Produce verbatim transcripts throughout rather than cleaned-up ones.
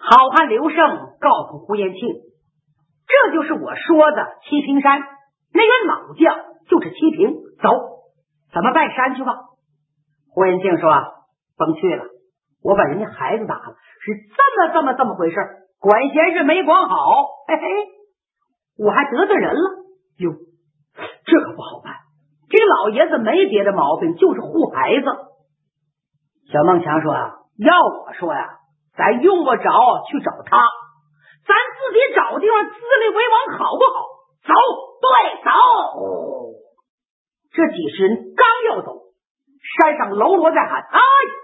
好汉刘胜告诉胡延庆，这就是我说的七平山，那员老将就是七平，走，咱们拜山去吧。胡延庆说，甭去了，我把人家孩子打了，是这么这么这么回事，管闲事没管好，嘿嘿，我还得罪人了哟，这可不好办。这个老爷子没别的毛病，就是护孩子。小孟强说啊，要我说呀，咱用不着去找他，咱自己找地方自立为王好不好？走，对，走。这几十人刚要走，山上喽啰在喊，哎，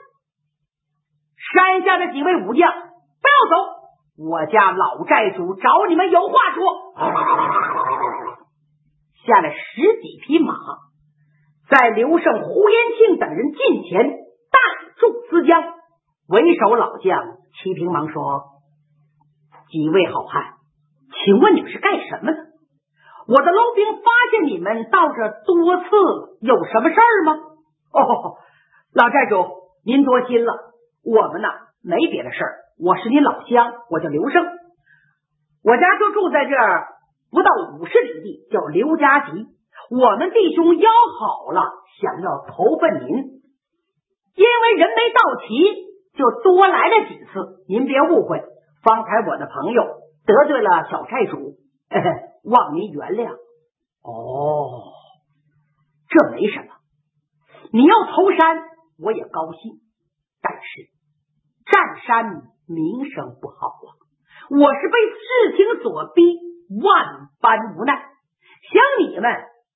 山下的几位武将不要走，我家老寨主找你们有话说。下来十几匹马，在刘胜、胡延庆等人近前带住资江，为首老将齐平忙说，几位好汉，请问你们是干什么的？我的楼兵发现你们到这多次了，有什么事儿吗？哦，老寨主您多心了，我们呢没别的事儿，我是你老乡，我叫刘胜，我家就住在这儿不到五十里地，叫刘家集。我们弟兄邀好了，想要投奔您，因为人没到齐，就多来了几次，您别误会，方才我的朋友得罪了小寨主，嘿嘿，望您原谅。哦，这没什么，你要投山我也高兴，但是占山名声不好啊，我是被事情所逼，万般无奈。想你们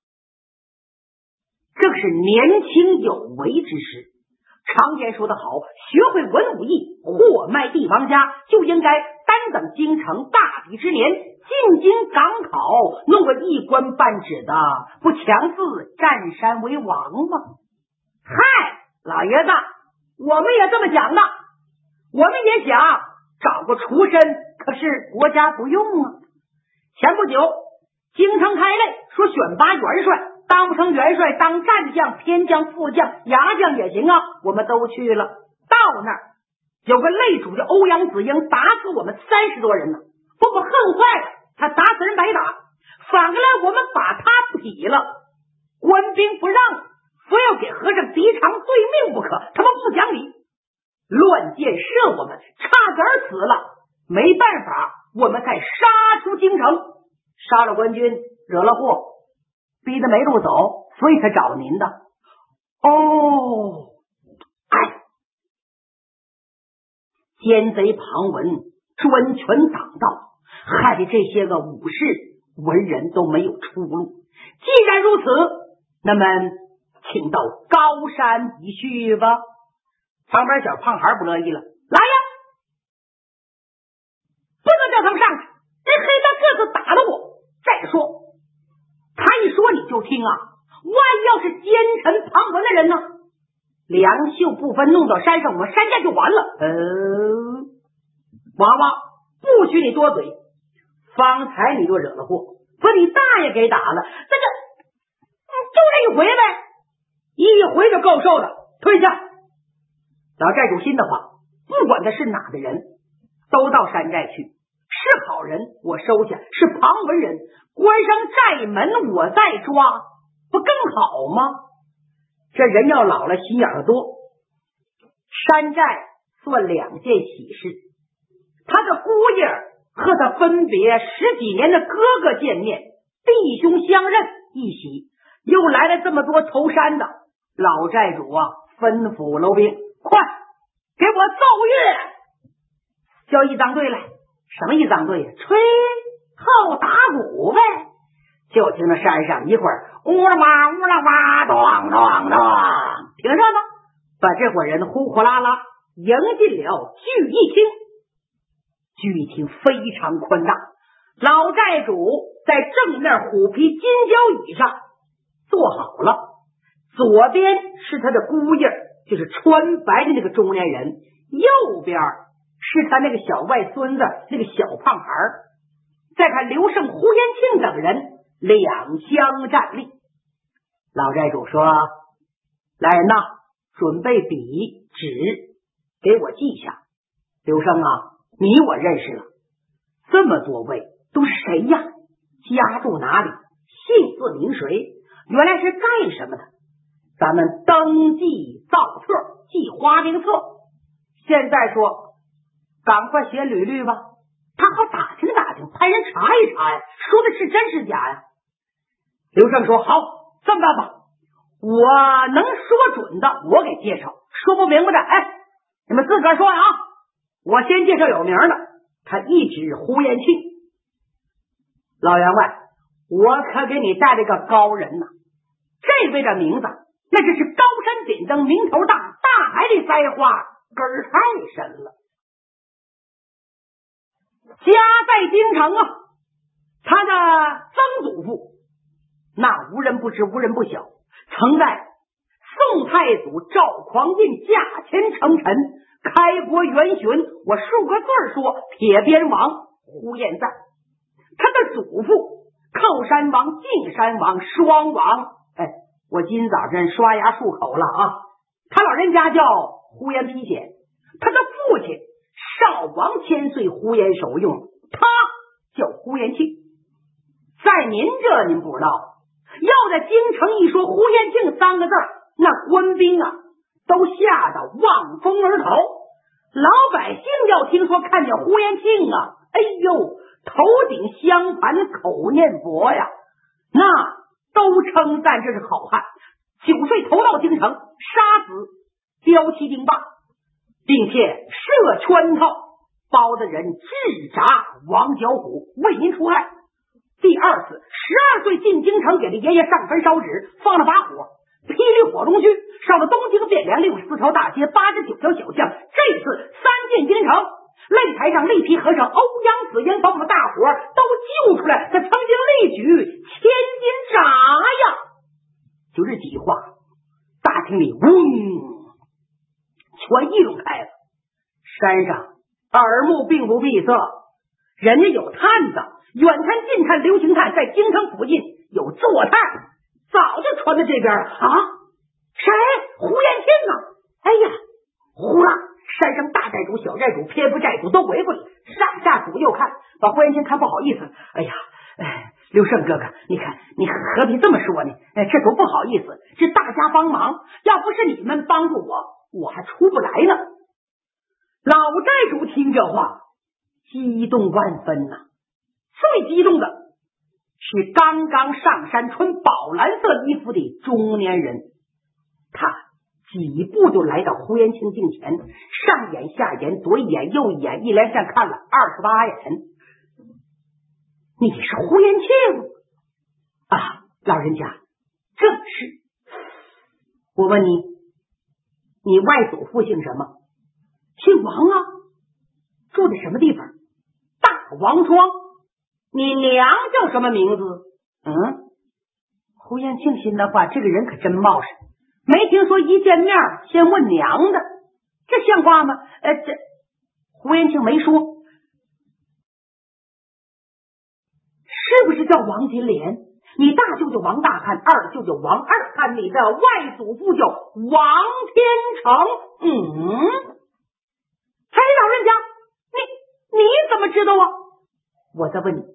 正是年轻有为之时，常言说得好，学会文武艺，货卖帝王家，就应该单等京城大比之年，进京赶考，弄个一官半职的，不强自占山为王吗？嗨，老爷子，我们也这么想的，我们也想找个厨身，可是国家不用啊。前不久京城开类，说选拔元帅，当不成元帅，当战将、偏将、副将、牙将也行啊，我们都去了。到那儿有个擂主叫欧阳子英，打死我们三十多人呢，把我恨坏了，他打死人白打，反过来我们把他劈了，官兵不让，非要给和尚敌偿对命不可，他们不讲理，乱箭射我们，差点死了，没办法，我们才杀出京城，杀了官军，惹了祸，逼得没路走，所以才找您的。哦，哎，奸贼庞文专权党道，害得这些个武士文人都没有出路。既然如此，那么请到高山一叙吧。旁边小胖孩不乐意了，来呀，不能叫他们上去，那黑大个子打了我，再说他一说你就听啊，万要是奸臣庞文的人呢，梁袖不分弄到山上，我们山下就完了。呃，娃娃不许你多嘴，方才你就惹了祸，把你大爷给打了，这个就这一回呗，一回就够受的，退下。老寨主心的话，不管他是哪的人，都到山寨去，是好人我收下，是庞文人关上寨门我再抓，不更好吗？这人要老了心眼儿多。山寨算两件喜事，他的姑爷和他分别十几年的哥哥见面，弟兄相认一喜，又来了这么多投山的。老寨主啊，吩咐楼兵，快给我奏乐，叫一张队来。什么一张队呀？吹号打鼓呗。就听到山上一会儿乌啦哇乌啦哇咚咚咚，听上吗？把这伙人呼呼啦啦迎进了聚义厅。聚义厅非常宽大，老寨主在正面虎皮金交椅上坐好了，左边是他的姑爷，就是穿白的那个中年人，右边是他那个小外孙子，那个小胖孩儿。再看刘胜、胡延庆等人两相站立。老寨主说，来人呐，准备笔纸给我记下。刘胜啊， 你我认识了，这么多位都是谁呀？家住哪里？姓字名谁？原来是干什么的？咱们登记造册，记花名册。现在说赶快写履历吧，他好打听打听，派人查一查呀，说的是真是假呀？刘胜说好，这么办吧，我能说准的我给介绍，说不明白的哎，你们自个儿说啊。我先介绍有名的，他一指胡延庆。老员外，我可给你带了个高人呐，这位的名字那就是高山顶灯，名头大，大海里栽花根儿太深了。家在京城啊，他的曾祖父那无人不知无人不晓，曾在宋太祖赵匡胤驾前称臣，开国元勋，我数个字说铁鞭王呼延赞。他的祖父靠山王、径山王、双王，哎，我今早上刷牙漱口了啊，他老人家叫呼延丕显，他的父亲少王千岁呼延守用，他叫呼延庆。在您这您不知道，要在京城一说呼延庆三个字，那官兵啊都吓得望风而逃，老百姓要听说看见呼延庆啊，哎呦，头顶香盘口念佛呀，那都称赞这是好汉。九岁投到京城，杀死骠骑兵霸，并且设圈套包的人制铡王小虎，为您除害。第二次十二岁进京城，给了爷爷上坟烧纸，放了把火，霹雳火中去，烧了东京汴梁六十四条大街，八十九条小巷。这次三进京城，擂台上力皮和尚欧阳子言把我们大伙都救出来，他曾经力举千斤铡呀！就这几话，大厅里嗡，全议论开了。山上耳目并不闭塞，人家有探子，远探近探流行探，在京城附近有坐探，早就传到这边了啊！谁？胡延庆啊！哎呀，呼啦！山上大寨主、小寨主、偏副寨主都围过来，上下左右看，把胡延庆看不好意思。哎呀，哎，刘胜哥哥，你看，你何必这么说呢？哎，这多不好意思，是大家帮忙，要不是你们帮助我，我还出不来呢。老寨主听这话，激动万分呐、啊！最激动的是刚刚上山穿宝蓝色衣服的中年人，他几步就来到胡延庆近前，上眼下眼左一眼右一眼，一连上看了二十八眼。你是胡延庆啊，老人家，正是。我问你，你外祖父姓什么？姓王啊，住在什么地方？大王庄。你娘叫什么名字？嗯，胡延庆心的话，这个人可真冒失，没听说一见面先问娘的，这像话吗？呃，这胡延庆没说，是不是叫王金莲？你大舅舅王大汉，二舅舅王二汉，你的外祖父叫王天成。嗯，哎，老人家，你你怎么知道啊？我在问你，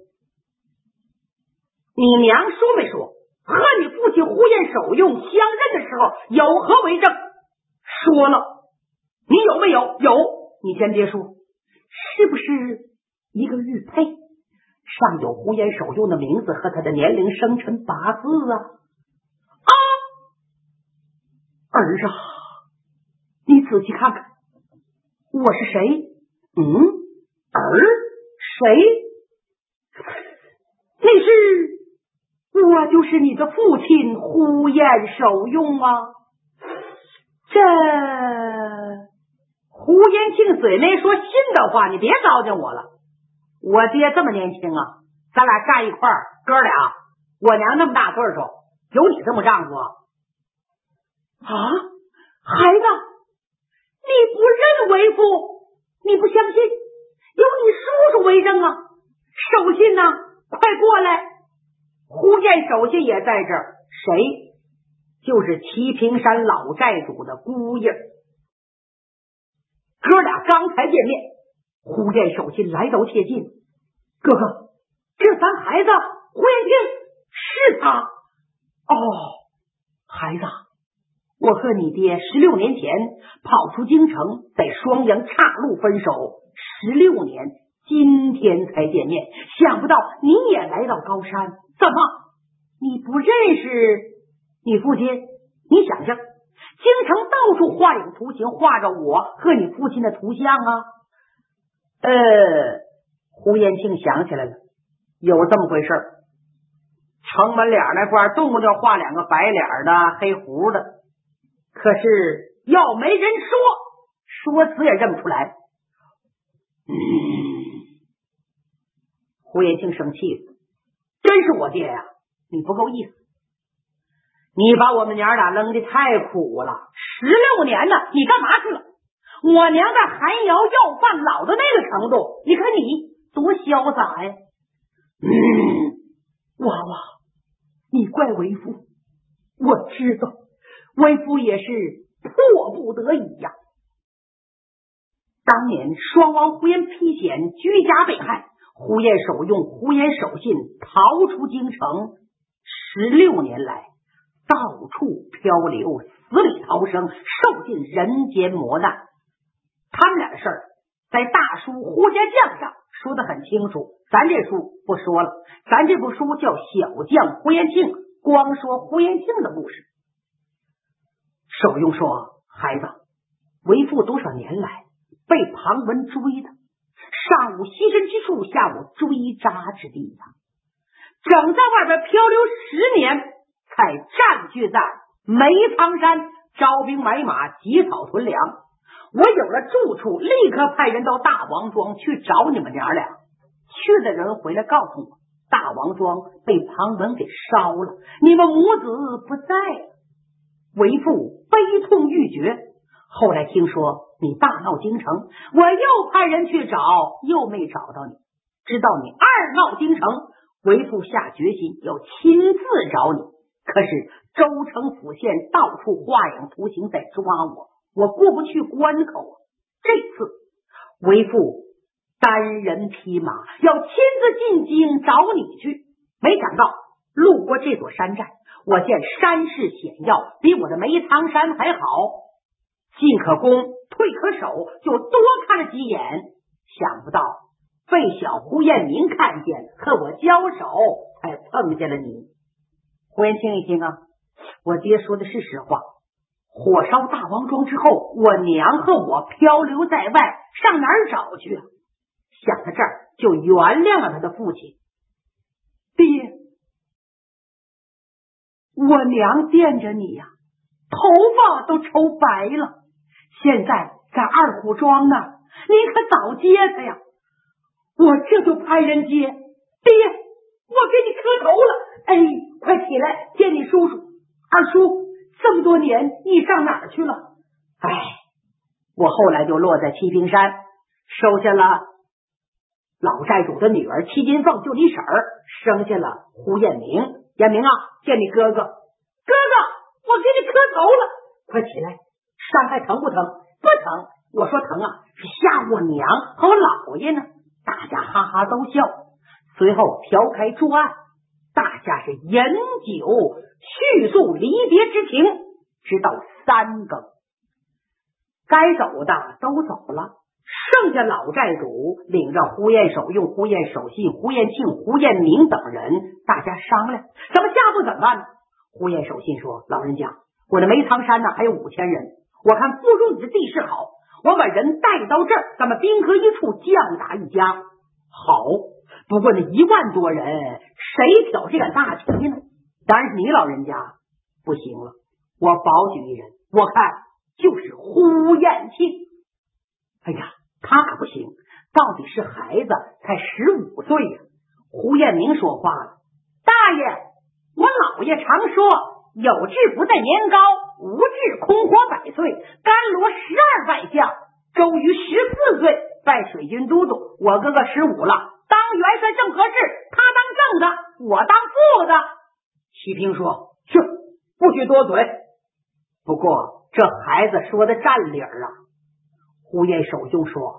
你娘说没说和你父亲胡延守用相认的时候有何为证？说了。你有没有？有。你先别说，是不是一个玉佩，上有胡延守用的名字和他的年龄、生辰八字啊？啊，儿啊，你仔细看看，我是谁？嗯，儿谁？你是，我就是你的父亲胡延守用啊。这胡延庆嘴没说信的话，你别糟践我了。我爹这么年轻啊，咱俩站一块儿，哥俩，我娘那么大岁数，有你这么丈夫啊？啊，孩子，你不认为父，你不相信，有你叔叔为证啊。守信呢、啊，快过来。胡延守信也在这儿，谁？就是齐平山老寨主的姑爷。哥俩刚才见面，胡胡彦守信来到切近，哥哥，这咱孩子胡彦庆是他。哦，孩子，我和你爹十六年前跑出京城，在双阳岔路分手，十六年，今天才见面，想不到你也来到高山。怎么，你不认识你父亲？你想想，京城到处画影图形，画着我和你父亲的图像啊。呃，胡延庆想起来了，有这么回事儿。城门脸那块动不动画两个白脸的黑胡的，可是要没人说，说死也认不出来。嗯，胡延庆生气了，真是我爹呀、啊，你不够意思，你把我们娘俩扔的太苦了，十六年了，你干嘛去了？我娘在寒窑要饭老到那个程度，你看你多潇洒呀！嗯，娃娃，你怪为父，我知道，为父也是迫不得已呀。当年双王胡延披险居家被害，胡延守用胡延守信逃出京城，十六年来到处漂流，死里逃生，受尽人间磨难。他们俩的事儿在大书胡家将上说得很清楚，咱这书不说了，咱这部书叫小将胡延庆，光说胡延庆的故事。守用说，孩子，为父多少年来被庞文追的，上午栖身之处，下午追扎之地呀，整在外边漂流十年，才占据在梅仓山招兵买马，积草屯粮。我有了住处，立刻派人到大王庄去找你们娘俩。去的人回来告诉我，大王庄被庞文给烧了，你们母子不在了。为父悲痛欲绝，后来听说你大闹京城，我又派人去找，又没找到你。知道你二闹京城，为父下决心要亲自找你。可是州城府县到处画影图形在抓我，我过不去关口。这次为父单人匹马要亲自进京找你去，没想到路过这座山寨，我见山势险要，比我的梅仓山还好，进可攻退可守，就多看了几眼。想不到被小胡彦明看见，和我交手，才碰见了你。胡延庆一听啊，我爹说的是实话，火烧大王庄之后，我娘和我漂流在外，上哪儿找去啊？想到这儿，就原谅了他的父亲。爹，我娘惦着你呀、啊，头发都抽白了，现在在二虎庄呢，您可早接他呀！我这就派人接。爹，我给你磕头了，哎，快起来见你叔叔。二叔，这么多年你上哪儿去了？哎，我后来就落在七平山，收下了老寨主的女儿七金凤，就你婶儿，生下了胡彦明。彦明啊，见你哥哥。哥哥，我给你磕头了，快起来，伤还疼不疼？不疼。我说疼啊，是吓我娘和我姥爷呢。大家哈哈都笑，随后调开桌案，大家是饮酒叙述离别之情，直到三更。该走的都走了，剩下老寨主领着胡彦守用、胡彦守信、胡彦庆、胡彦明等人，大家商量咱们下步怎么办呢？胡彦守信说，老人家，我的梅仓山呢还有五千人，我看不如你的地势好，我把人带到这儿，咱们兵合一处，将打一家。好，不过那一万多人，谁挑这杆大旗呢？当然是你老人家不行了，我保举一人，我看就是胡彦庆。哎呀，他可不行，到底是孩子，才十五岁呀。胡彦明说话了，大爷，我老爷常说，有志不在年高，无志空活百岁。甘罗十二拜将，周瑜十四岁拜水军都督，我哥哥十五了，当元帅正合适，他当正的，我当副的。齐平说，是，不许多嘴。不过这孩子说的占理儿啊。胡彦守就说，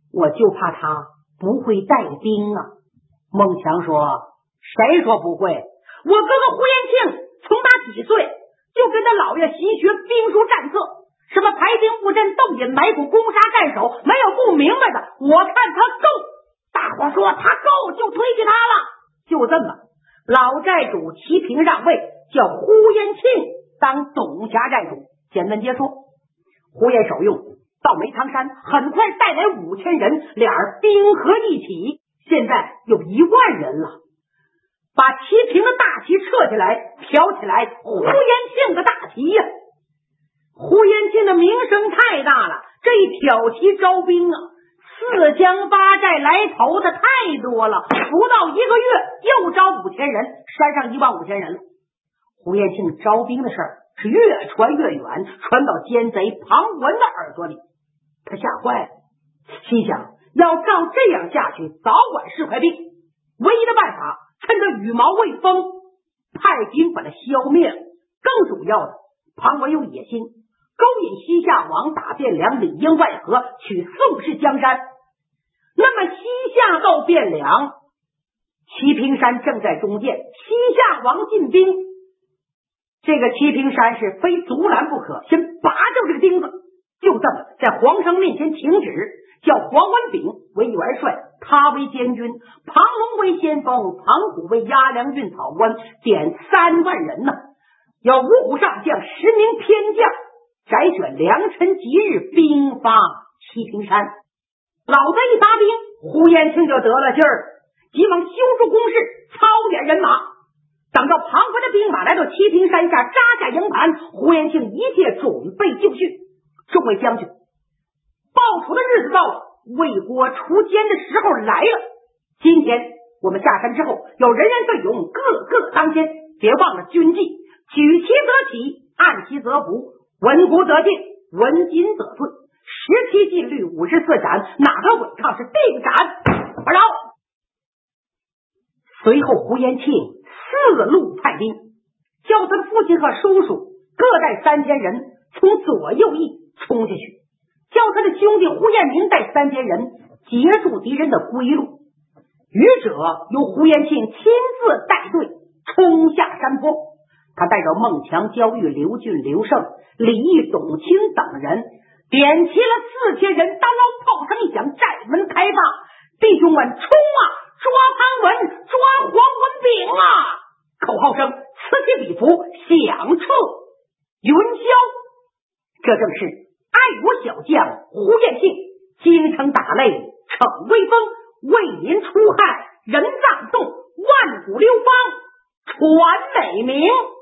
我就怕他不会带兵啊。孟强说，谁说不会？我哥哥胡延庆从他几岁就跟他姥爷习学兵书战策，什么排兵布阵、斗隐埋伏、攻杀战守，没有不明白的。我看他够，大伙说他够就推举他了。就这么，老寨主齐平让位，叫胡延庆当董辖寨主。简单接说，胡延守用到梅堂山，很快带来五千人，俩人兵合一起，现在有一万人了。把齐平的大旗撤下来，挑起来胡延庆的大旗呀、啊！胡延庆的名声太大了，这一挑旗招兵啊，四江八寨来投的太多了，不到一个月又招五千人，山上一万五千人了。胡延庆招兵的事儿是越传越远，传到奸贼庞文的耳朵里，他吓坏了，心想要照这样下去，早晚是块病。唯一的办法，趁着羽毛未丰，派兵把他消灭了。更主要的，庞文有野心，勾引西夏王打汴梁，里应外合，取宋氏江山。那么西夏到汴梁，齐平山正在中间，西夏王进兵，这个齐平山是非阻拦不可，先拔掉这个钉子。就这么在皇上面前请旨，叫黄文炳为元帅，他为监军，庞龙为先锋，庞虎为押粮运草官，点三万人呢、啊，要五虎上将，十名偏将，摘选良辰吉日，兵发齐平山。老子一发兵，胡延庆就得了劲儿，急忙修筑工事，操点人马。等到庞文的兵马来到齐平山下，扎下营盘，胡延庆一切准备就绪。众位将军，报仇的日子到了，为国除奸的时候来了。今天我们下山之后，要人人奋勇，个个当先，别忘了军纪，举旗则起，按旗则伏，闻鼓则进，闻金则退，十七禁律，五十四斩，哪个违抗是定斩不饶。随后胡延庆四路派兵，叫他父亲和叔叔各带三千人，从左右翼冲下去，叫他的兄弟胡彦明带三千人截住敌人的归路。余者由胡延庆亲自带队冲下山坡，他带着孟强、焦裕、刘俊、刘胜、李毅、董卿等人，点齐了四千人，当啷炮声一响，寨门开放，弟兄们冲啊，抓潘文，抓黄文炳啊！口号声此起彼伏，响彻云霄。这正是爱国小将胡延庆京城打擂，逞威风，为民除害，人葬送，万古流芳，传美名。